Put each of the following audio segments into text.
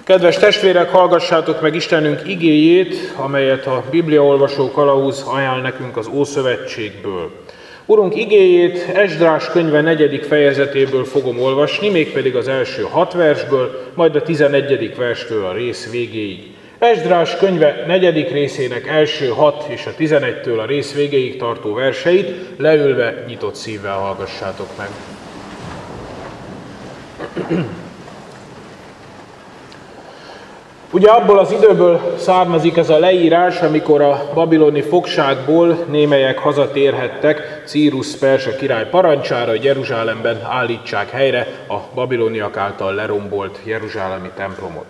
Kedves testvérek, hallgassátok meg Istenünk igéjét, amelyet a Bibliaolvasó kalauz ajánl nekünk az Ószövetségből. Urunk igéjét Esdrás könyve 4. fejezetéből fogom olvasni, mégpedig az első 6 versből, majd a 11. verstől a rész végéig. Esdrás könyve 4. részének első 6 és a 11-től a rész végéig tartó verseit leülve, nyitott szívvel hallgassátok meg. Ugye abból az időből származik ez a leírás, amikor a babiloni fogságból némelyek hazatérhettek Círus perzsa király parancsára, hogy Jeruzsálemben állítsák helyre a babiloniak által lerombolt jeruzsálemi templomot.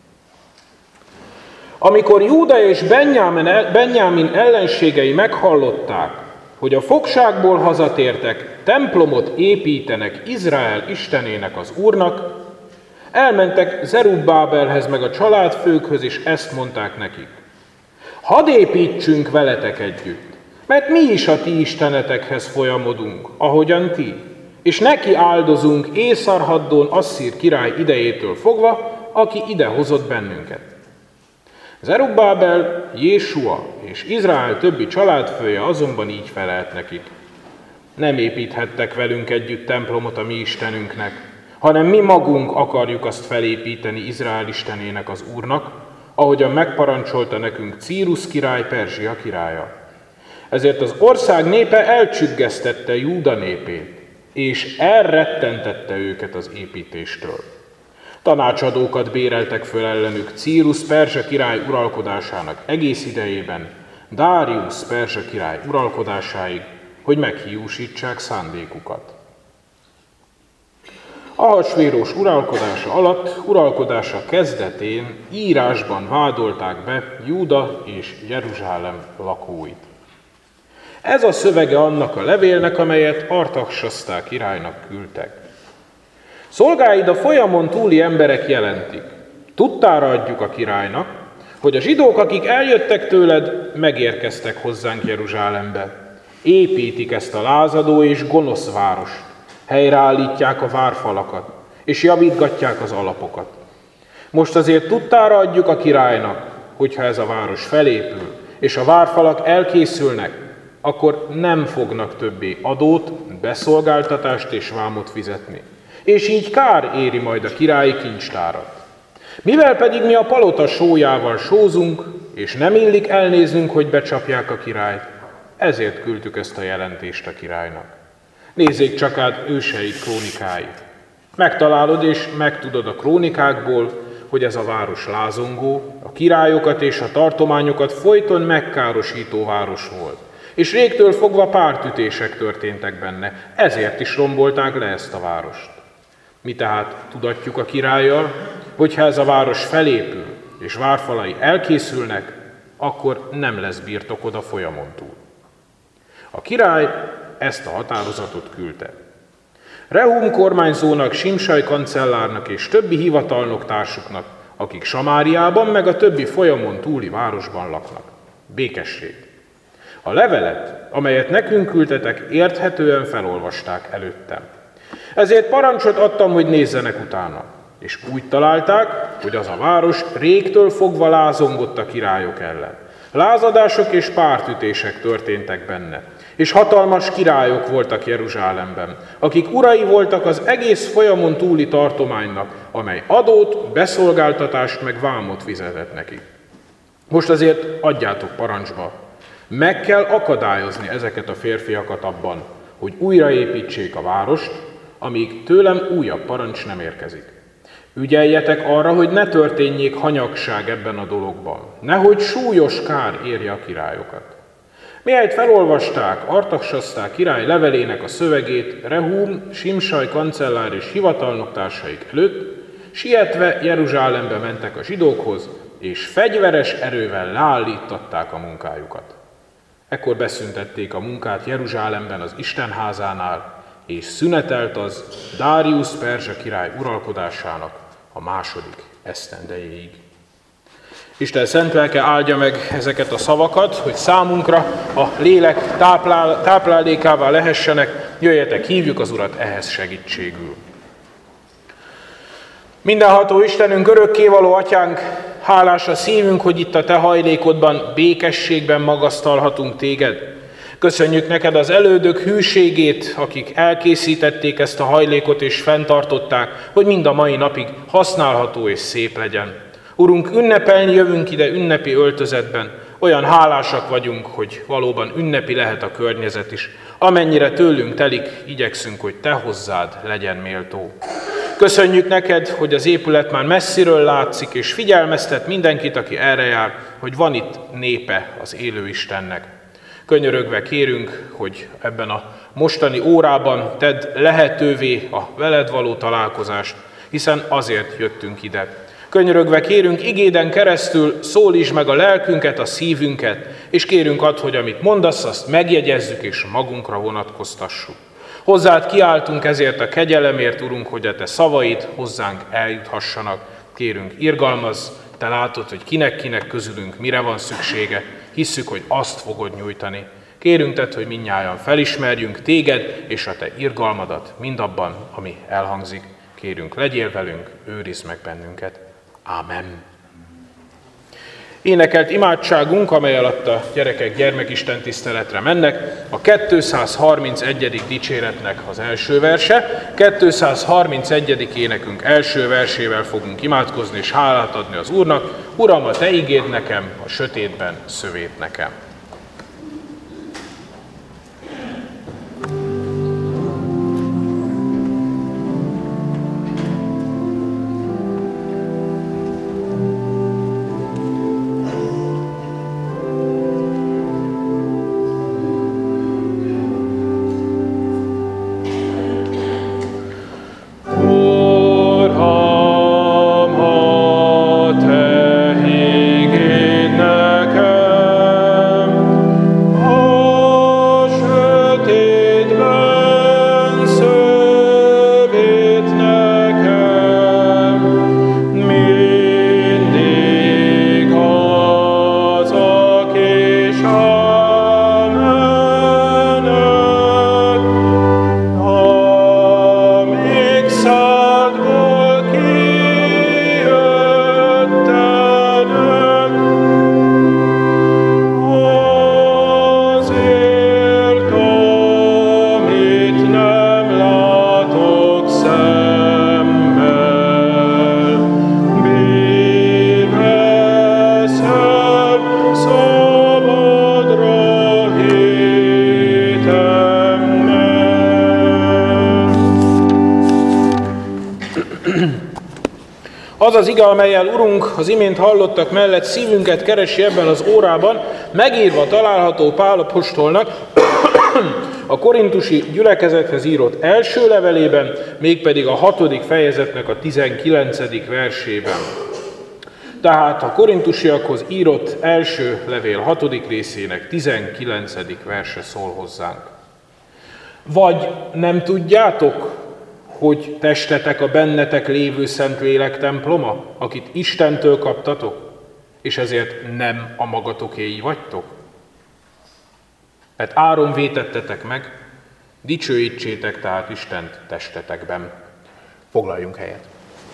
Amikor Júda és Benjámin ellenségei meghallották, hogy a fogságból hazatértek, templomot építenek Izrael istenének, az Úrnak, elmentek Zerubbábelhez meg a családfőkhöz, és ezt mondták nekik: hadd építsünk veletek együtt, mert mi is a ti istenetekhez folyamodunk, ahogyan ti, és neki áldozunk Észarhaddón Asszír király idejétől fogva, aki ide hozott bennünket. Zerubbábel, Jésua és Izrael többi családfője azonban így felelt nekik: nem építhettek velünk együtt templomot a mi Istenünknek, hanem mi magunk akarjuk azt felépíteni Izrael istenének, az Úrnak, ahogyan megparancsolta nekünk Círus király, Perzsia királya. Ezért az ország népe elcsüggesztette Júda népét, és elrettentette őket az építéstől. Tanácsadókat béreltek föl ellenük Círus perzsa király uralkodásának egész idejében, Dáriusz perzsa király uralkodásáig, hogy meghiúsítsák szándékukat. Ahasvéros uralkodása alatt, uralkodása kezdetén írásban vádolták be Júda és Jeruzsálem lakóit. Ez a szövege annak a levélnek, amelyet Artaxerxes királynak küldtek. Szolgáid a folyamon túli emberek jelentik. Tudtára adjuk a királynak, hogy a zsidók, akik eljöttek tőled, megérkeztek hozzánk Jeruzsálembe. Építik ezt a lázadó és gonosz várost. Helyreállítják a várfalakat, és javítgatják az alapokat. Most azért tudtára adjuk a királynak, hogyha ez a város felépül, és a várfalak elkészülnek, akkor nem fognak többé adót, beszolgáltatást és vámot fizetni. És így kár éri majd a királyi kincstárat. Mivel pedig mi a palota sójával sózunk, és nem illik elnéznünk, hogy becsapják a királyt, ezért küldtük ezt a jelentést a királynak. Nézzék csak át őseid krónikáit. Megtalálod és megtudod a krónikákból, hogy ez a város lázongó, a királyokat és a tartományokat folyton megkárosító város volt, és régtől fogva pártütések történtek benne, ezért is rombolták le ezt a várost. Mi tehát tudatjuk a királlyal, hogyha ez a város felépül, és várfalai elkészülnek, akkor nem lesz birtokod a folyamon túl. A király ezt a határozatot küldte. Rehum kormányzónak, Simsaj kancellárnak és többi hivatalnok társuknak, akik Samáriában meg a többi folyamon túli városban laknak. Békesség. A levelet, amelyet nekünk küldtetek, érthetően felolvasták előttem. Ezért parancsot adtam, hogy nézzenek utána, és úgy találták, hogy az a város régtől fogva lázongott a királyok ellen. Lázadások és pártütések történtek benne, és hatalmas királyok voltak Jeruzsálemben, akik urai voltak az egész folyamon túli tartománynak, amely adót, beszolgáltatást meg vámot fizetett neki. Most azért adjátok parancsba, meg kell akadályozni ezeket a férfiakat abban, hogy újraépítsék a várost, amíg tőlem újabb parancs nem érkezik. Ügyeljetek arra, hogy ne történjék hanyagság ebben a dologban, nehogy súlyos kár érje a királyokat. Mihelyt felolvasták Artaxerxes király levelének a szövegét Rehum, Simsaj kancellár és hivatalnok társaik előtt, sietve Jeruzsálembe mentek a zsidókhoz, és fegyveres erővel leállították a munkájukat. Ekkor beszüntették a munkát Jeruzsálemben az Istenházánál, és szünetelt az Dáriusz perzsa király uralkodásának a 2. esztendejéig. Isten szent lelke áldja meg ezeket a szavakat, hogy számunkra a lélek táplálékává lehessenek. Jöjjetek, hívjuk az Urat ehhez segítségül. Mindenható Istenünk, örökkévaló Atyánk, hálás a szívünk, hogy itt a Te hajlékodban, békességben magasztalhatunk Téged. Köszönjük neked az elődök hűségét, akik elkészítették ezt a hajlékot és fenntartották, hogy mind a mai napig használható és szép legyen. Urunk, ünnepelni jövünk ide ünnepi öltözetben. Olyan hálásak vagyunk, hogy valóban ünnepi lehet a környezet is. Amennyire tőlünk telik, igyekszünk, hogy Te hozzád legyen méltó. Köszönjük neked, hogy az épület már messziről látszik, és figyelmeztet mindenkit, aki erre jár, hogy van itt népe az élő Istennek. Könyörögve kérünk, hogy ebben a mostani órában tedd lehetővé a veled való találkozást, hiszen azért jöttünk ide. Könyörögve kérünk, igéden keresztül szólítsd meg a lelkünket, a szívünket, és kérünk add, hogy amit mondasz, azt megjegyezzük és magunkra vonatkoztassuk. Hozzád kiáltunk ezért a kegyelemért, Urunk, hogy a Te szavaid hozzánk eljuthassanak. Kérünk, irgalmazz, Te látod, hogy kinek-kinek közülünk mire van szüksége, hisszük, hogy azt fogod nyújtani. Kérünk Tedd, hogy mindnyájan felismerjünk Téged és a Te irgalmadat mindabban, ami elhangzik. Kérünk, legyél velünk, őrizd meg bennünket. Ámen. Énekelt imádságunk, amely alatt a gyerekek gyermekisten tiszteletre mennek, a 231. dicséretnek az első verse. 231. énekünk első versével fogunk imádkozni és hálát adni az Úrnak. Uram, a Te igéd nekem, a sötétben szövét nekem. Az az ige, amellyel Urunk az imént hallottak mellett szívünket keresi ebben az órában, megírva található Pál apostolnak a korintusi gyülekezethez írott első levelében, mégpedig a 6. fejezetnek a 19. versében. Tehát a korintusiakhoz írott első levél 6. részének 19. verse szól hozzánk. Vagy nem tudjátok, hogy testetek a bennetek lévő Szentlélek temploma, akit Istentől kaptatok, és ezért nem a magatokéi vagytok? Mert áron vétettetek meg, dicsőítsétek tehát Istent testetekben. Foglaljunk helyet.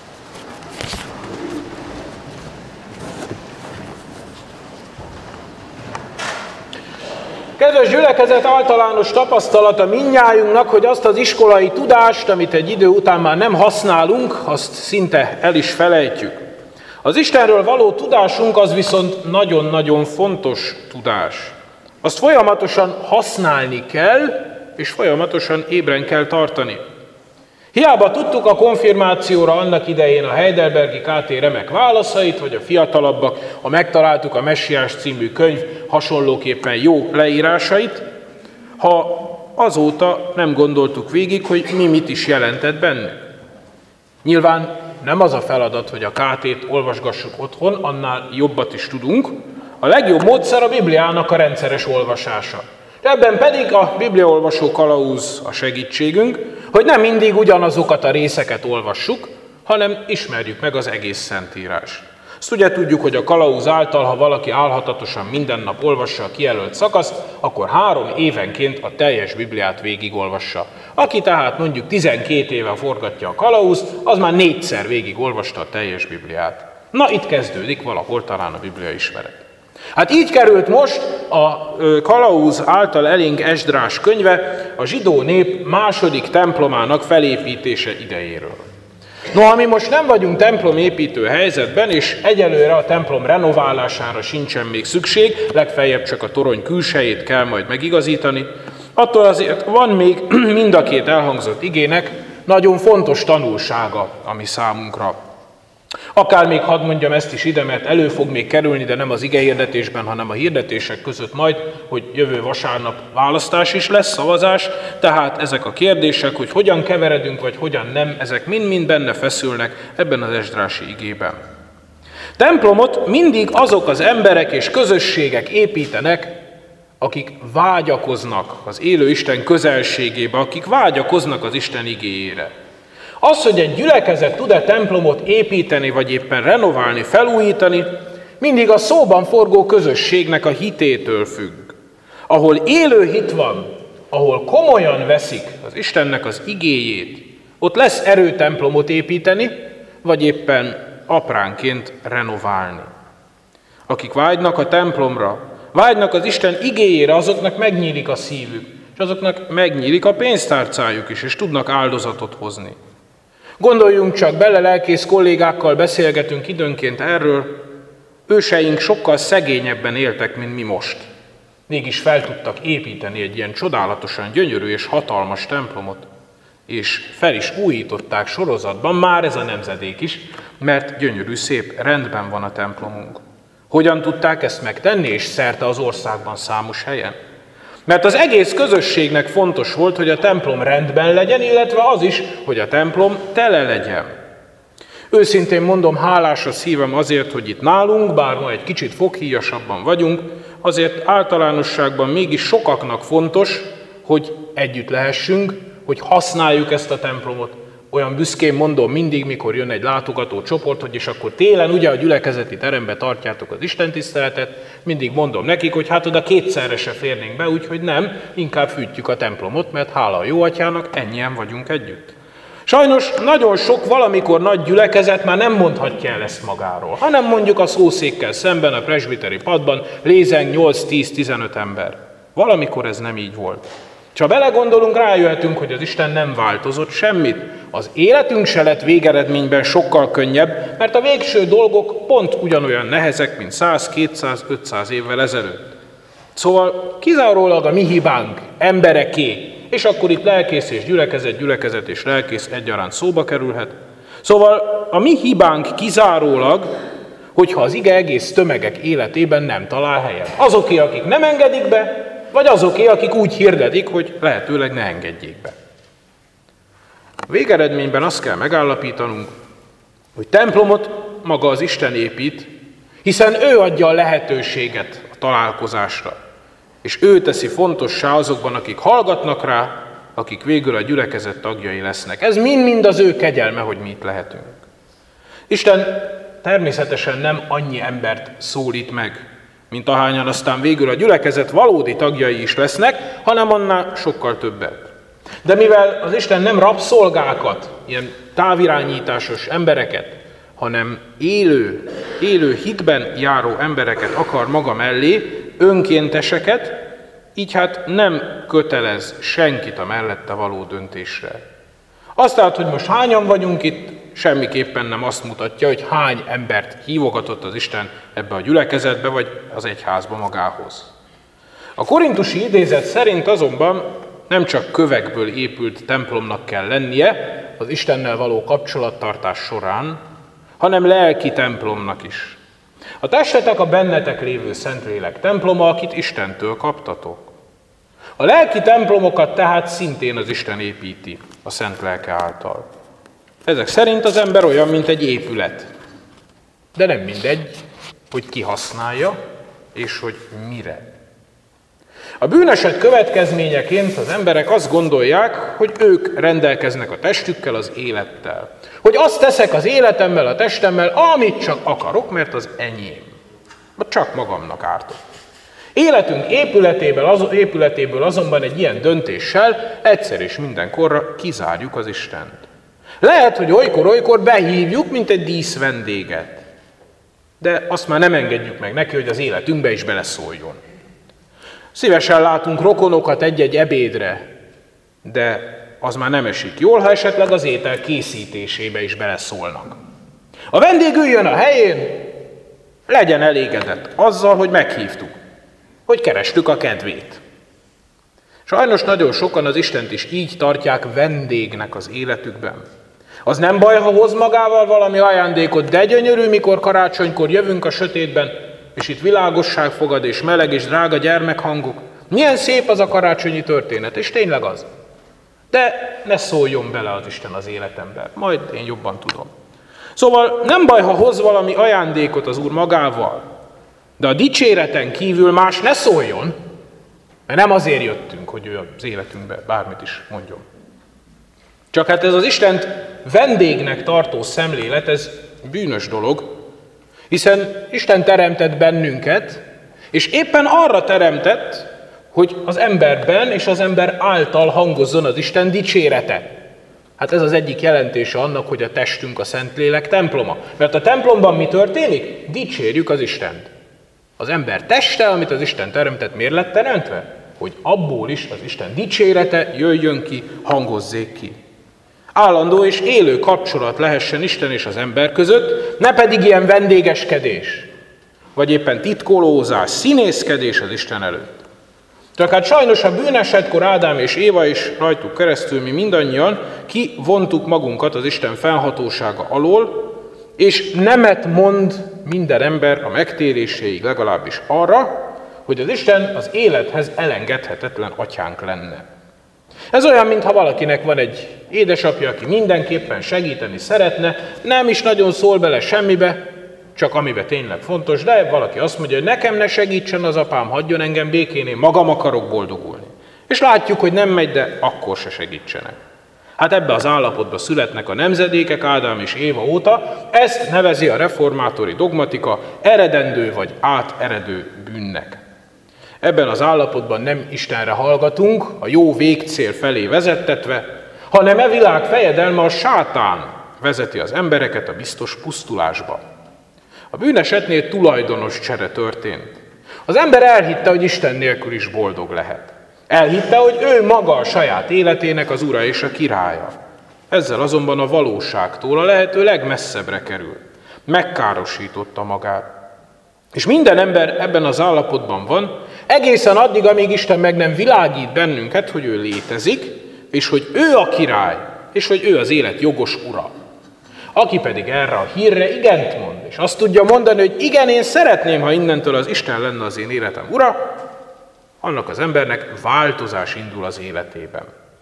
Kedves gyülekezet, általános tapasztalata mindnyájunknak, hogy azt az iskolai tudást, amit egy idő után már nem használunk, azt szinte el is felejtjük. Az Istenről való tudásunk az viszont nagyon-nagyon fontos tudás. Azt folyamatosan használni kell, és folyamatosan ébren kell tartani. Hiába tudtuk a konfirmációra annak idején a Heidelbergi KT remek válaszait, vagy a fiatalabbak, ha megtaláltuk a Messiás című könyv hasonlóképpen jó leírásait, ha azóta nem gondoltuk végig, hogy mit is jelentett benne. Nyilván nem az a feladat, hogy a KT-t olvasgassuk otthon, annál jobbat is tudunk. A legjobb módszer a Bibliának a rendszeres olvasása. Ebben pedig a bibliaolvasó kalauz a segítségünk, hogy nem mindig ugyanazokat a részeket olvassuk, hanem ismerjük meg az egész Szentírás. Ezt ugye tudjuk, hogy a kalauz által, ha valaki álhatatosan minden nap olvassa a kijelölt szakaszt, akkor 3 évenként a teljes Bibliát végigolvassa. Aki tehát mondjuk 12 éve forgatja a kalauzt, az már 4-szer végigolvasta a teljes Bibliát. Na, itt kezdődik valahol talán a Biblia ismeret. Hát így került most a kalauz által elénk Esdrás könyve a zsidó nép második templomának felépítése idejéről. No, mi most nem vagyunk templomépítő helyzetben, és egyelőre a templom renoválására sincsen még szükség, legfeljebb csak a torony külsejét kell majd megigazítani, attól azért van még mind a két elhangzott igének nagyon fontos tanulsága, ami számunkra. Akár még hadd mondjam ezt is ide, mert elő fog még kerülni, de nem az igehirdetésben, hanem a hirdetések között majd, hogy jövő vasárnap választás is lesz, szavazás, tehát ezek a kérdések, hogy hogyan keveredünk, vagy hogyan nem, ezek mind-mind benne feszülnek ebben az esdrási igében. Templomot mindig azok az emberek és közösségek építenek, akik vágyakoznak az élő Isten közelségébe, akik vágyakoznak az Isten igéjére. Az, hogy egy gyülekezet tud-e templomot építeni, vagy éppen renoválni, felújítani, mindig a szóban forgó közösségnek a hitétől függ. Ahol élő hit van, ahol komolyan veszik az Istennek az igéjét, ott lesz erő templomot építeni, vagy éppen apránként renoválni. Akik vágynak a templomra, vágynak az Isten igéjére, azoknak megnyílik a szívük, és azoknak megnyílik a pénztárcájuk is, és tudnak áldozatot hozni. Gondoljunk csak bele, lelkész kollégákkal beszélgetünk időnként erről, őseink sokkal szegényebben éltek, mint mi most. Mégis fel tudtak építeni egy ilyen csodálatosan gyönyörű és hatalmas templomot, és fel is újították sorozatban, már ez a nemzedék is, mert gyönyörű, szép, rendben van a templomunk. Hogyan tudták ezt megtenni, és szerte az országban számos helyen? Mert az egész közösségnek fontos volt, hogy a templom rendben legyen, illetve az is, hogy a templom tele legyen. Őszintén mondom, hálás a szívem azért, hogy itt nálunk, bár ma egy kicsit foghíjasabban vagyunk, azért általánosságban mégis sokaknak fontos, hogy együtt lehessünk, hogy használjuk ezt a templomot. Olyan büszkén mondom mindig, mikor jön egy látogató csoport, hogy és akkor télen ugye a gyülekezeti terembe tartjátok az istentiszteletet, mindig mondom nekik, hogy hát oda 2-szerre se férnénk be, úgyhogy nem, inkább fűtjük a templomot, mert hála a jó atyának, ennyien vagyunk együtt. Sajnos nagyon sok valamikor nagy gyülekezet már nem mondhatja el ezt magáról, hanem mondjuk a szószékkel szemben a presbiteri padban lézeng 8-10-15 ember. Valamikor ez nem így volt. Ha belegondolunk, rájöhetünk, hogy az Isten nem változott semmit. Az életünk se lett végeredményben sokkal könnyebb, mert a végső dolgok pont ugyanolyan nehezek, mint 100, 200, 500 évvel ezelőtt. Szóval kizárólag a mi hibánk, embereké, és akkor itt lelkész és gyülekezet és lelkész egyaránt szóba kerülhet. Szóval a mi hibánk kizárólag, hogyha az ige egész tömegek életében nem talál helyet. Azoké, akik nem engedik be, vagy azoké, akik úgy hirdetik, hogy lehetőleg ne engedjék be. A végeredményben azt kell megállapítanunk, hogy templomot maga az Isten épít, hiszen ő adja a lehetőséget a találkozásra, és ő teszi fontossá azokban, akik hallgatnak rá, akik végül a gyülekezet tagjai lesznek. Ez mind-mind az ő kegyelme, hogy mi itt lehetünk. Isten természetesen nem annyi embert szólít meg, mint ahányan aztán végül a gyülekezet valódi tagjai is lesznek, hanem annál sokkal többet. De mivel az Isten nem rabszolgákat, ilyen távirányításos embereket, hanem élő hitben járó embereket akar maga mellé, önkénteseket, így hát nem kötelez senkit a mellette való döntésre. Azt tehát, hogy most hányan vagyunk itt, semmiképpen nem azt mutatja, hogy hány embert hívogatott az Isten ebbe a gyülekezetbe, vagy az egyházba magához. A korintusi idézet szerint azonban nem csak kövekből épült templomnak kell lennie az Istennel való kapcsolattartás során, hanem lelki templomnak is. A testetek a bennetek lévő Szentlélek temploma, akit Istentől kaptatok. A lelki templomokat tehát szintén az Isten építi a Szent Lelke által. Ezek szerint az ember olyan, mint egy épület. De nem mindegy, hogy ki használja, és hogy mire. A bűneset következményeként az emberek azt gondolják, hogy ők rendelkeznek a testükkel, az élettel. Hogy azt teszek az életemmel, a testemmel, amit csak akarok, mert az enyém. Vagy csak magamnak ártok. Életünk épületéből azonban egy ilyen döntéssel egyszer és mindenkorra kizárjuk az Istent. Lehet, hogy olykor behívjuk, mint egy díszvendéget. De azt már nem engedjük meg neki, hogy az életünkbe is beleszóljon. Szívesen látunk rokonokat egy-egy ebédre, de az már nem esik jól, ha esetleg az étel készítésébe is beleszólnak. A vendég üljön a helyén, legyen elégedett azzal, hogy meghívtuk, hogy kerestük a kedvét. Sajnos nagyon sokan az Istent is így tartják vendégnek az életükben. Az nem baj, ha hoz magával valami ajándékot, de gyönyörű, mikor karácsonykor jövünk a sötétben, és itt világosság fogad, és meleg, és drága gyermekhangok. Milyen szép az a karácsonyi történet, és tényleg az. De ne szóljon bele az Isten az életembe, majd én jobban tudom. Szóval nem baj, ha hoz valami ajándékot az Úr magával, de a dicséreten kívül más ne szóljon, mert nem azért jöttünk, hogy ő az életünkbe bármit is mondjon. Csak hát ez az Istent vendégnek tartó szemlélet, ez bűnös dolog, hiszen Isten teremtett bennünket, és éppen arra teremtett, hogy az emberben és az ember által hangozzon az Isten dicsérete. Hát ez az egyik jelentése annak, hogy a testünk a Szentlélek temploma. Mert a templomban mi történik? Dicsérjük az Istent. Az ember teste, amit az Isten teremtett, miért lett teremtve? Hogy abból is az Isten dicsérete jöjjön ki, hangozzék ki. Állandó és élő kapcsolat lehessen Isten és az ember között, ne pedig ilyen vendégeskedés, vagy éppen titkolózás, színészkedés az Isten előtt. Csak hát sajnos a bűnesetkor Ádám és Éva is rajtuk keresztül mi mindannyian kivontuk magunkat az Isten felhatósága alól, és nemet mond minden ember a megtéréséig legalábbis arra, hogy az Isten az élethez elengedhetetlen atyánk lenne. Ez olyan, mintha valakinek van egy édesapja, aki mindenképpen segíteni szeretne, nem is nagyon szól bele semmibe, csak amiben tényleg fontos, de valaki azt mondja, hogy nekem ne segítsen az apám, hagyjon engem békén, én magam akarok boldogulni. És látjuk, hogy nem megy, de akkor se segítsenek. Hát ebbe az állapotba születnek a nemzedékek Ádám és Éva óta, ezt nevezi a reformátori dogmatika eredendő vagy áteredő bűnnek. Ebben az állapotban nem Istenre hallgatunk, a jó végcél felé vezettetve, hanem e világ fejedelme, a sátán vezeti az embereket a biztos pusztulásba. A bűnesetnél tulajdonos csere történt. Az ember elhitte, hogy Isten nélkül is boldog lehet. Elhitte, hogy ő maga a saját életének az ura és a királya. Ezzel azonban a valóságtól a lehető legmesszebbre kerül. Megkárosította magát. És minden ember ebben az állapotban van, egészen addig, amíg Isten meg nem világít bennünket, hogy ő létezik, és hogy ő a király, és hogy ő az élet jogos ura. Aki pedig erre a hírre igent mond, és azt tudja mondani, hogy igen, én szeretném, ha innentől az Isten lenne az én életem ura, annak az embernek változás indul az életében.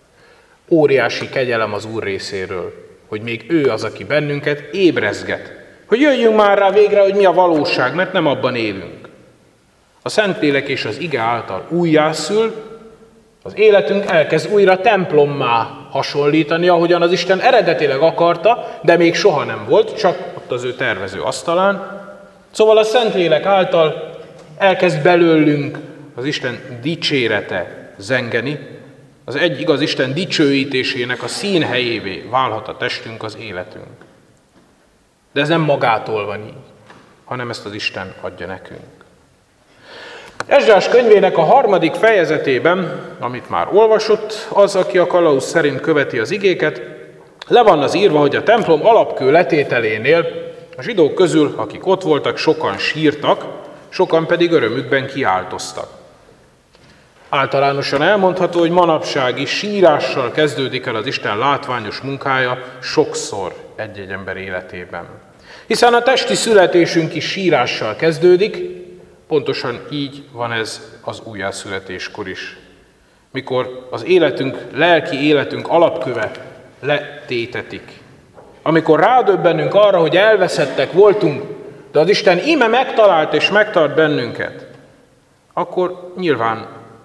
Óriási kegyelem az Úr részéről, hogy még ő az, aki bennünket ébrezget, hogy jöjjünk már rá végre, hogy mi a valóság, mert nem abban élünk. A Szentlélek és az ige által újjászül, az életünk elkezd újra templommá hasonlítani, ahogyan az Isten eredetileg akarta, de még soha nem volt, csak ott az ő tervező asztalán. Szóval a Szentlélek által elkezd belőlünk az Isten dicsérete zengeni, az egy igaz Isten dicsőítésének a színhelyévé válhat a testünk, az életünk. De ez nem magától van így, hanem ezt az Isten adja nekünk. Esdrás könyvének a 3. fejezetében, amit már olvasott, az, aki a kalauz szerint követi az igéket, le van az írva, hogy a templom alapkő letételénél a zsidók közül, akik ott voltak, sokan sírtak, sokan pedig örömükben kiáltoztak. Általánosan elmondható, hogy manapság is sírással kezdődik el az Isten látványos munkája sokszor egy-egy ember életében. Hiszen a testi születésünk is sírással kezdődik, pontosan így van ez az újjászületéskor is. Mikor az életünk, lelki életünk alapköve letétetik. Amikor rádöbbenünk arra, hogy elveszettek voltunk, de az Isten íme megtalált és megtart bennünket, akkor nyilván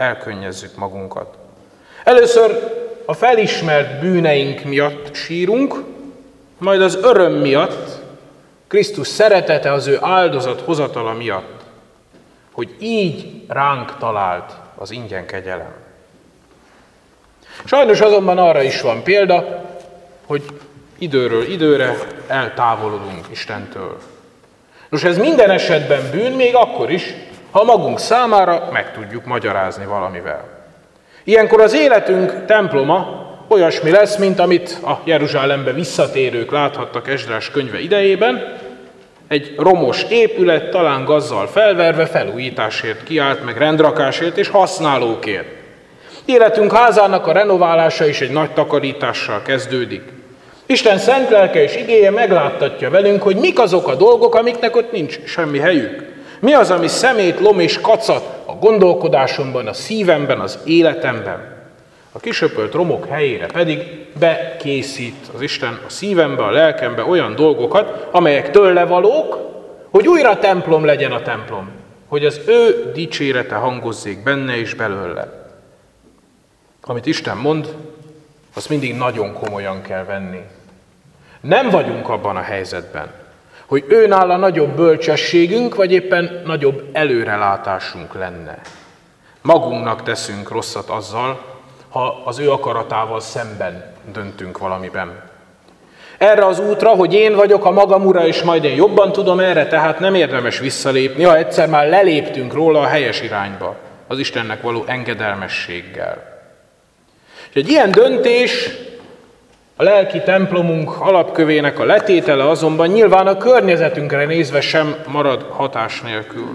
elkönnyezzük magunkat. Először a felismert bűneink miatt sírunk, majd az öröm miatt, Krisztus szeretete, az ő áldozat hozatala miatt, hogy így ránk talált az ingyen kegyelem. Sajnos azonban arra is van példa, hogy időről időre eltávolodunk Istentől. Nos, ez minden esetben bűn, még akkor is, ha magunk számára meg tudjuk magyarázni valamivel. Ilyenkor az életünk temploma olyasmi lesz, mint amit a Jeruzsálembe visszatérők láthattak Esdrás könyve idejében, egy romos épület, talán gazzal felverve, felújításért kiállt, meg rendrakásért és használókért. Életünk házának a renoválása is egy nagy takarítással kezdődik. Isten szent lelke és igéje megláttatja velünk, hogy mik azok a dolgok, amiknek ott nincs semmi helyük. Mi az, ami szemét, lom és kacat a gondolkodásomban, a szívemben, az életemben. A kisöpölt romok helyére pedig bekészít az Isten a szívembe, a lelkembe olyan dolgokat, amelyek tőle valók, hogy újra templom legyen a templom, hogy az ő dicsérete hangozzék benne és belőle. Amit Isten mond, azt mindig nagyon komolyan kell venni. Nem vagyunk abban a helyzetben, hogy őnála nagyobb bölcsességünk, vagy éppen nagyobb előrelátásunk lenne. Magunknak teszünk rosszat azzal, ha az ő akaratával szemben döntünk valamiben. Erre az útra, hogy én vagyok a magam ura, és majd én jobban tudom erre, tehát nem érdemes visszalépni, ha egyszer már leléptünk róla a helyes irányba, az Istennek való engedelmességgel. És egy ilyen döntés, a lelki templomunk alapkövének a letétele azonban nyilván a környezetünkre nézve sem marad hatás nélkül.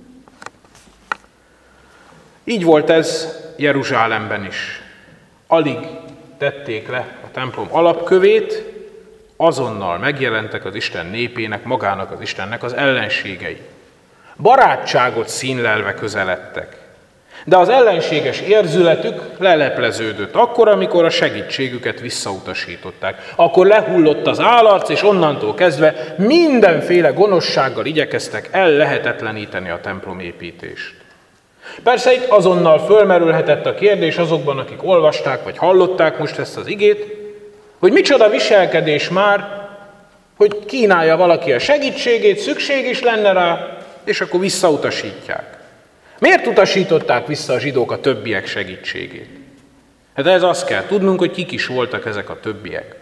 Így volt ez Jeruzsálemben is. Alig tették le a templom alapkövét, azonnal megjelentek az Isten népének, magának az Istennek az ellenségei. Barátságot színlelve közeledtek. De az ellenséges érzületük lelepleződött akkor, amikor a segítségüket visszautasították. Akkor lehullott az állarc, és onnantól kezdve mindenféle gonoszsággal igyekeztek ellehetetleníteni a templomépítést. Persze itt azonnal fölmerülhetett a kérdés azokban, akik olvasták vagy hallották most ezt az igét, hogy micsoda viselkedés már, hogy kínálja valaki a segítségét, szükség is lenne rá, és akkor visszautasítják. Miért utasították vissza a zsidók a többiek segítségét? Hát ez azt kell tudnunk, hogy kik is voltak ezek a többiek.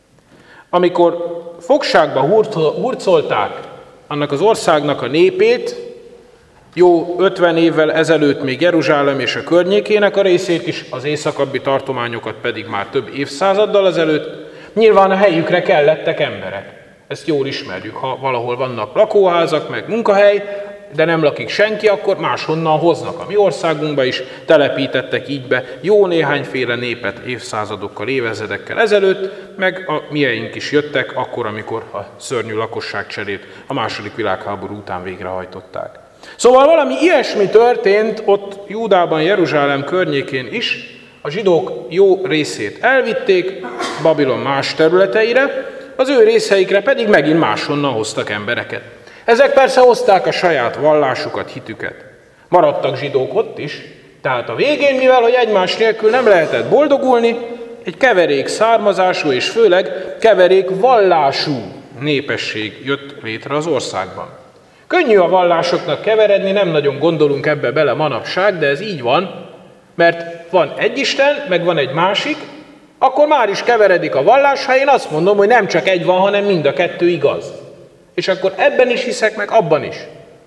Amikor fogságba hurcolták annak az országnak a népét, jó 50 évvel ezelőtt még Jeruzsálem és a környékének a részét is, az északabbi tartományokat pedig már több évszázaddal ezelőtt, nyilván a helyükre kellettek emberek. Ezt jól ismerjük, ha valahol vannak lakóházak, meg munkahely, de nem lakik senki, akkor máshonnan hoznak. A mi országunkba is telepítettek így be jó néhányféle népet évszázadokkal, évezredekkel ezelőtt, meg a mieink is jöttek akkor, amikor a szörnyű lakosságcserét a II. Világháború után végrehajtották. Szóval valami ilyesmi történt ott Júdában, Jeruzsálem környékén is, a zsidók jó részét elvitték Babilon más területeire, az ő részeikre pedig megint máshonnan hoztak embereket. Ezek persze hozták a saját vallásukat, hitüket. Maradtak zsidók ott is, tehát a végén, mivel hogy egymás nélkül nem lehetett boldogulni, egy keverék származású és főleg keverék vallású népesség jött létre az országban. Könnyű a vallásoknak keveredni, nem nagyon gondolunk ebbe bele manapság, de ez így van, mert van egy Isten, meg van egy másik, akkor már is keveredik a vallás, ha én azt mondom, hogy nem csak egy van, hanem mind a kettő igaz. És akkor ebben is hiszek, meg abban is.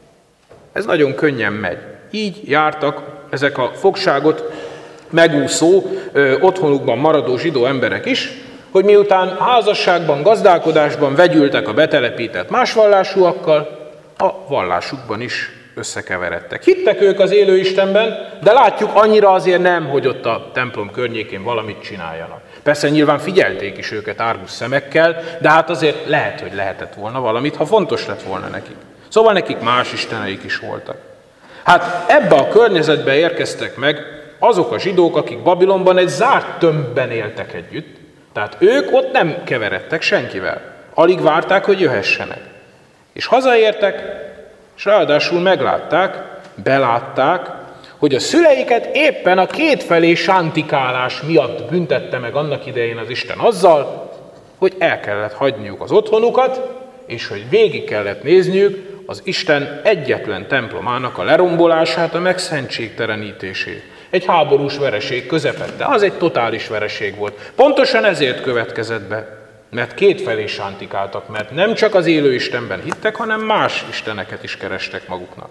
Ez nagyon könnyen megy. Így jártak ezek a fogságot megúszó, otthonukban maradó zsidó emberek is, hogy miután házasságban, gazdálkodásban vegyültek a betelepített más vallásúakkal, a vallásukban is összekeveredtek. Hittek ők az élő Istenben, de látjuk annyira azért nem, hogy ott a templom környékén valamit csináljanak. Persze nyilván figyelték is őket árgus szemekkel, de hát azért lehet, hogy lehetett volna valamit, ha fontos lett volna nekik. Szóval nekik más isteneik is voltak. Hát ebbe a környezetbe érkeztek meg azok a zsidók, akik Babilonban egy zárt tömbben éltek együtt, tehát ők ott nem keveredtek senkivel. Alig várták, hogy jöhessenek. És hazaértek, és ráadásul meglátták, belátták, hogy a szüleiket éppen a kétfelé sántikálás miatt büntette meg annak idején az Isten azzal, hogy el kellett hagyniuk az otthonukat, és hogy végig kellett nézniük az Isten egyetlen templomának a lerombolását, a megszentségtelenítését. Egy háborús vereség közepette, az egy totális vereség volt. Pontosan ezért következett be, mert kétfelé sántikáltak, mert nem csak az élő Istenben hittek, hanem más isteneket is kerestek maguknak.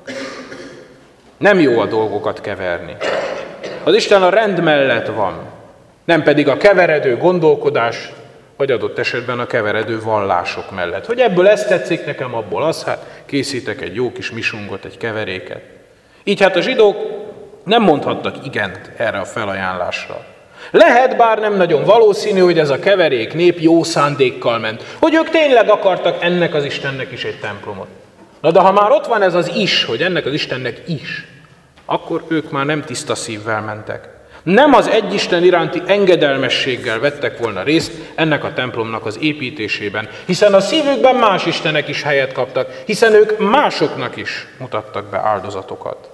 Nem jó a dolgokat keverni. Az Isten a rend mellett van, nem pedig a keveredő gondolkodás, vagy adott esetben a keveredő vallások mellett. Hogy ebből ezt tetszik nekem, abból az, hát készítek egy jó kis misungot, egy keveréket. Így hát a zsidók nem mondhattak igent erre a felajánlásra. Lehet, bár nem nagyon valószínű, hogy ez a keverék nép jó szándékkal ment, hogy ők tényleg akartak ennek az Istennek is egy templomot. Na de ha már ott van ez az is, hogy ennek az Istennek is, akkor ők már nem tiszta szívvel mentek. Nem az egy Isten iránti engedelmességgel vettek volna részt ennek a templomnak az építésében, hiszen a szívükben más istenek is helyet kaptak, hiszen ők másoknak is mutattak be áldozatokat.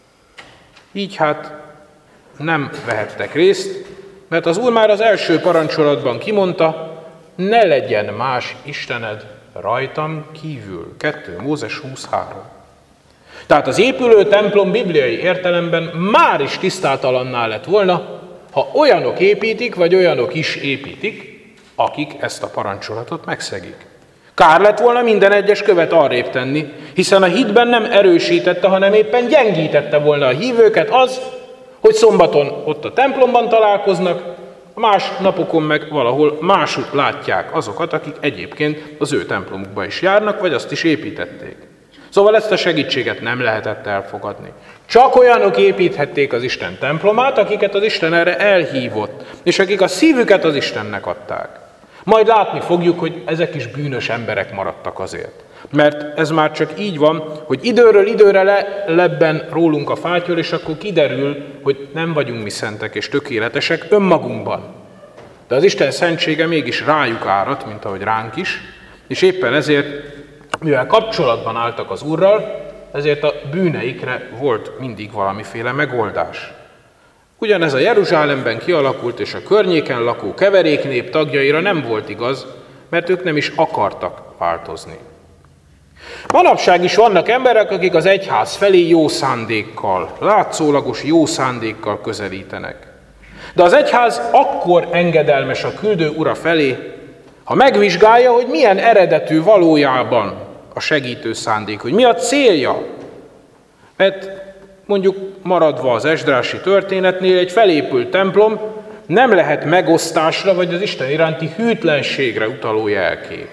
Így hát nem vehettek részt, mert az Úr már az első parancsolatban kimondta, ne legyen más istened rajtam kívül. 2 Mózes 23. Tehát az épülő templom bibliai értelemben már is tisztátalanná lett volna, ha olyanok építik, vagy olyanok is építik, akik ezt a parancsolatot megszegik. Kár lett volna minden egyes követ arrébb tenni, hiszen a hitben nem erősítette, hanem éppen gyengítette volna a hívőket az, hogy szombaton ott a templomban találkoznak, más napokon meg valahol másút látják azokat, akik egyébként az ő templomukba is járnak, vagy azt is építették. Szóval ezt a segítséget nem lehetett elfogadni. Csak olyanok építhették az Isten templomát, akiket az Isten erre elhívott, és akik a szívüket az Istennek adták. Majd látni fogjuk, hogy ezek is bűnös emberek maradtak azért. Mert ez már csak így van, hogy időről időre lebben rólunk a fátyol, és akkor kiderül, hogy nem vagyunk mi szentek és tökéletesek önmagunkban. De az Isten szentsége mégis rájuk árat, mint ahogy ránk is, és éppen ezért, mivel kapcsolatban álltak az Úrral, ezért a bűneikre volt mindig valamiféle megoldás. Ugyanez a Jeruzsálemben kialakult és a környéken lakó keveréknép tagjaira nem volt igaz, mert ők nem is akartak változni. Manapság is vannak emberek, akik az egyház felé jó szándékkal, látszólagos jó szándékkal közelítenek. De az egyház akkor engedelmes a küldő ura felé, ha megvizsgálja, hogy milyen eredetű valójában a segítő szándék, hogy mi a célja. Mert mondjuk maradva az esdrási történetnél egy felépült templom nem lehet megosztásra vagy az Isten iránti hűtlenségre utaló jelkép.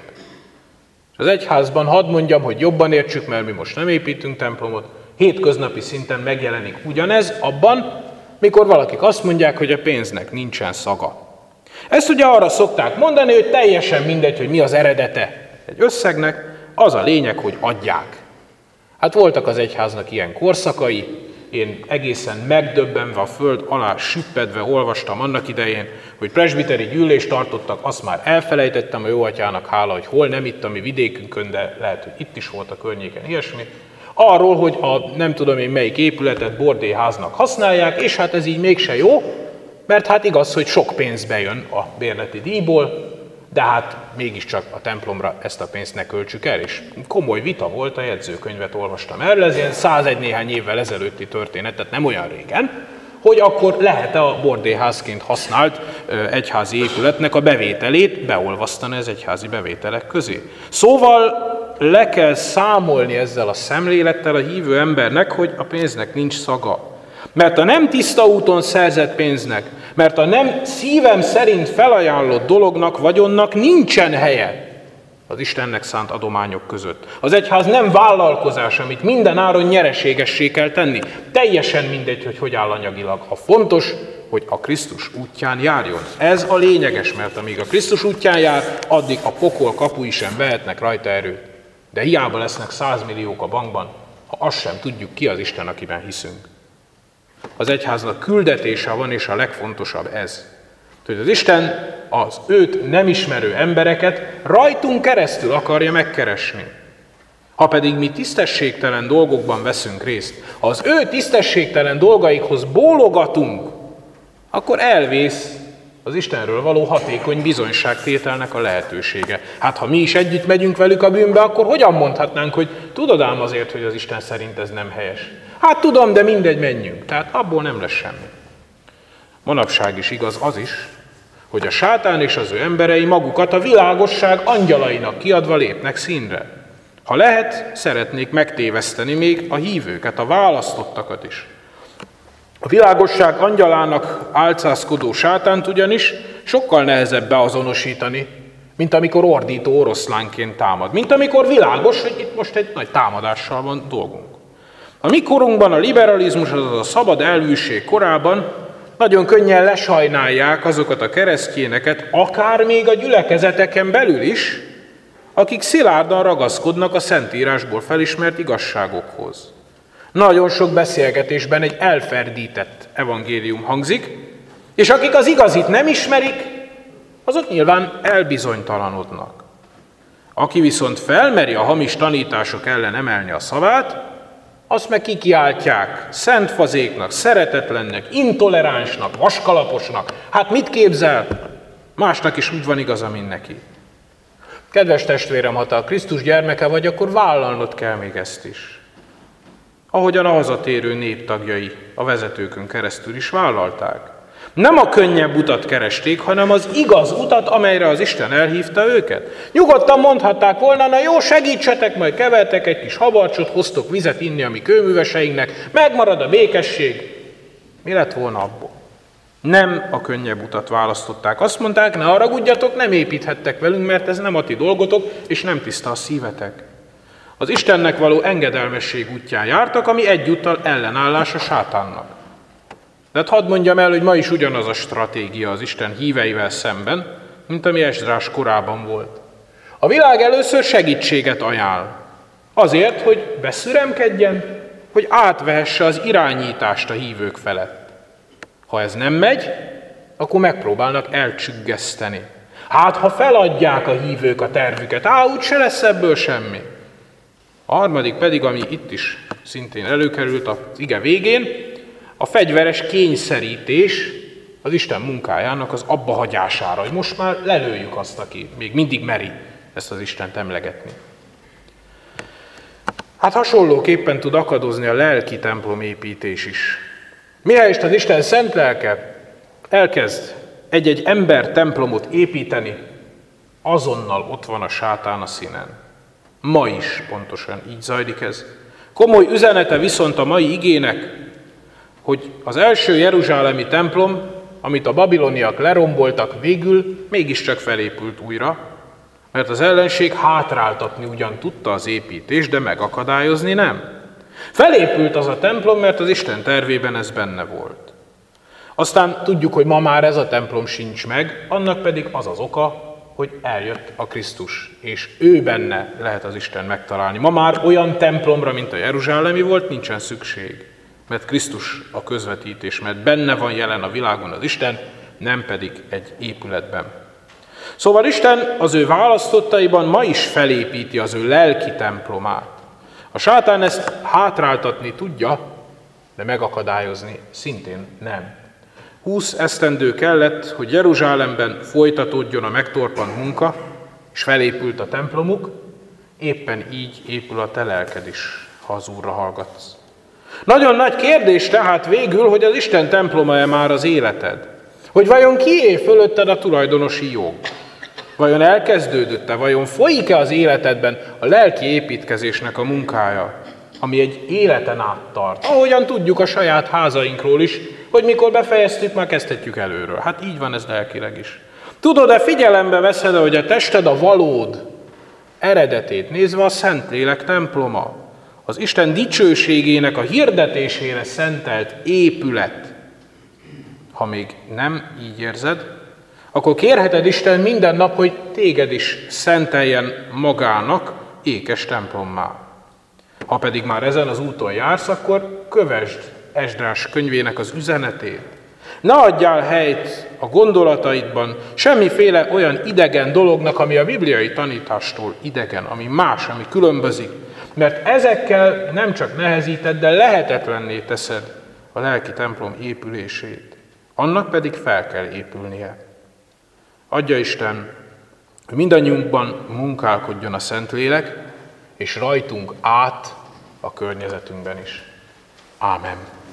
Az egyházban hadd mondjam, hogy jobban értsük, mert mi most nem építünk templomot, hétköznapi szinten megjelenik ugyanez abban, mikor valakik azt mondják, hogy a pénznek nincsen szaga. Ezt ugye arra szokták mondani, hogy teljesen mindegy, hogy mi az eredete egy összegnek, az a lényeg, hogy adják. Hát voltak az egyháznak ilyen korszakai, én egészen megdöbbenve, a föld alá süppedve olvastam annak idején, hogy presbiteri gyűlést tartottak, azt már elfelejtettem, a Jóatyának hála, hogy hol nem itt a mi vidékünkön, de lehet, hogy itt is volt a környéken ilyesmi. Arról, hogy a nem tudom én melyik épületet bordélyháznak használják, és hát ez így mégse jó, mert hát igaz, hogy sok pénz bejön a bérleti díjból, de hát mégiscsak a templomra ezt a pénzt ne költsük el, és komoly vita volt, a jegyzőkönyvet olvastam erről, ez ilyen 101 néhány évvel ezelőtti történet, tehát nem olyan régen, hogy akkor lehet-e a bordélyházként használt egyházi épületnek a bevételét beolvasztani az egyházi bevételek közé. Szóval le kell számolni ezzel a szemlélettel a hívő embernek, hogy a pénznek nincs szaga. Mert a nem tiszta úton szerzett pénznek, mert a nem szívem szerint felajánlott dolognak, vagyonnak nincsen helye az Istennek szánt adományok között. Az egyház nem vállalkozás, amit minden áron nyereségessé kell tenni. Teljesen mindegy, hogy áll anyagilag. A fontos, hogy a Krisztus útján járjon. Ez a lényeges, mert amíg a Krisztus útján jár, addig a pokol kapui sem vehetnek rajta erőt. De hiába lesznek 100 milliók a bankban, ha azt sem tudjuk, ki az Isten, akiben hiszünk. Az egyháznak küldetése van, és a legfontosabb ez. hogy az Isten az őt nem ismerő embereket rajtunk keresztül akarja megkeresni. Ha pedig mi tisztességtelen dolgokban veszünk részt, ha az ő tisztességtelen dolgaikhoz bólogatunk, akkor elvész az Istenről való hatékony bizonyságtételnek a lehetősége. Hát ha mi is együtt megyünk velük a bűnbe, akkor hogyan mondhatnánk, hogy tudod ám azért, hogy az Isten szerint ez nem helyes? Hát tudom, de mindegy, menjünk. Tehát abból nem lesz semmi. Manapság is igaz az is, hogy a sátán és az ő emberei magukat a világosság angyalainak kiadva lépnek színre. Ha lehet, szeretnék megtéveszteni még a hívőket, a választottakat is. A világosság angyalának álcázkodó sátánt ugyanis sokkal nehezebb beazonosítani, mint amikor ordító oroszlánként támad. Mint amikor világos, hogy itt most egy nagy támadással van dolgunk. A mi korunkban a liberalizmus, azaz a szabad elvűség korában nagyon könnyen lesajnálják azokat a keresztjéneket, akár még a gyülekezeteken belül is, akik szilárdan ragaszkodnak a Szentírásból felismert igazságokhoz. Nagyon sok beszélgetésben egy elferdített evangélium hangzik, és akik az igazit nem ismerik, azok nyilván elbizonytalanodnak. Aki viszont felmeri a hamis tanítások ellen emelni a szavát, azt meg kikiáltják szentfazéknak, szeretetlennek, intoleránsnak, vaskalaposnak. Hát mit képzel? Másnak is úgy van igaza, mint neki. Kedves testvérem, ha te a Krisztus gyermeke vagy, akkor vállalnod kell még ezt is. Ahogyan a hazatérő néptagjai a vezetőkön keresztül is vállalták. Nem a könnyebb utat keresték, hanem az igaz utat, amelyre az Isten elhívta őket. Nyugodtan mondhatták volna, na jó, segítsetek, majd kevertek egy kis habarcsot, hoztok vizet inni a mi kőműveseinknek, megmarad a békesség. Mi lett volna abból? Nem a könnyebb utat választották. Azt mondták, ne haragudjatok, nem építhettek velünk, mert ez nem a ti dolgotok, és nem tiszta a szívetek. Az Istennek való engedelmesség útján jártak, ami egyúttal ellenállás a sátánnak. De hadd mondjam el, hogy ma is ugyanaz a stratégia az Isten híveivel szemben, mint ami Esdrás korában volt. A világ először segítséget ajánl. Azért, hogy beszüremkedjen, hogy átvehesse az irányítást a hívők felett. Ha ez nem megy, akkor megpróbálnak elcsüggeszteni. Hát, ha feladják a hívők a tervüket, úgyse lesz ebből semmi. A harmadik pedig, ami itt is szintén előkerült az ige végén, a fegyveres kényszerítés az Isten munkájának az abbahagyására, hogy most már lelőjük azt, aki még mindig meri ezt az Istent emlegetni. Hát hasonlóképpen tud akadozni a lelki templomépítés is. Mihelyest az Isten szent lelke elkezd egy-egy ember templomot építeni, azonnal ott van a sátán a színen. Ma is pontosan így zajlik ez. Komoly üzenete viszont a mai igének, hogy az első jeruzsálemi templom, amit a babiloniak leromboltak, végül mégiscsak felépült újra, mert az ellenség hátráltatni ugyan tudta az építést, de megakadályozni nem. Felépült az a templom, mert az Isten tervében ez benne volt. Aztán tudjuk, hogy ma már ez a templom sincs meg, annak pedig az az oka, hogy eljött a Krisztus, és ő benne lehet az Isten megtalálni. Ma már olyan templomra, mint a jeruzsálemi volt, nincsen szükség, mert Krisztus a közvetítés, mert benne van jelen a világon az Isten, nem pedig egy épületben. Szóval Isten az ő választottaiban ma is felépíti az ő lelki templomát. A sátán ezt hátráltatni tudja, de megakadályozni szintén nem. 20 esztendő kellett, hogy Jeruzsálemben folytatódjon a megtorpant munka, és felépült a templomuk, éppen így épül a te lelked is, ha az Úrra hallgatsz. Nagyon nagy kérdés tehát végül, hogy az Isten temploma-e már az életed? Hogy vajon kié fölötted a tulajdonosi jog? Vajon elkezdődött-e, vajon folyik-e az életedben a lelki építkezésnek a munkája, ami egy életen át tart? Ahogyan tudjuk a saját házainkról is, hogy mikor befejeztük, már kezdhetjük előről. Hát így van ez lelkileg is. Tudod-e, figyelembe veszed, hogy a tested a valód eredetét nézve a Szentlélek temploma, az Isten dicsőségének a hirdetésére szentelt épület. Ha még nem így érzed, akkor kérheted Isten minden nap, hogy téged is szenteljen magának ékes templommá. Ha pedig már ezen az úton jársz, akkor kövesd Esdrás könyvének az üzenetét. Ne adjál helyt a gondolataidban semmiféle olyan idegen dolognak, ami a bibliai tanítástól idegen, ami más, ami különbözik. Mert ezekkel nem csak nehezíted, de lehetetlenné teszed a lelki templom épülését. Annak pedig fel kell épülnie. Adja Isten, hogy mindannyiunkban munkálkodjon a Szentlélek, és rajtunk át a környezetünkben is. Ámen.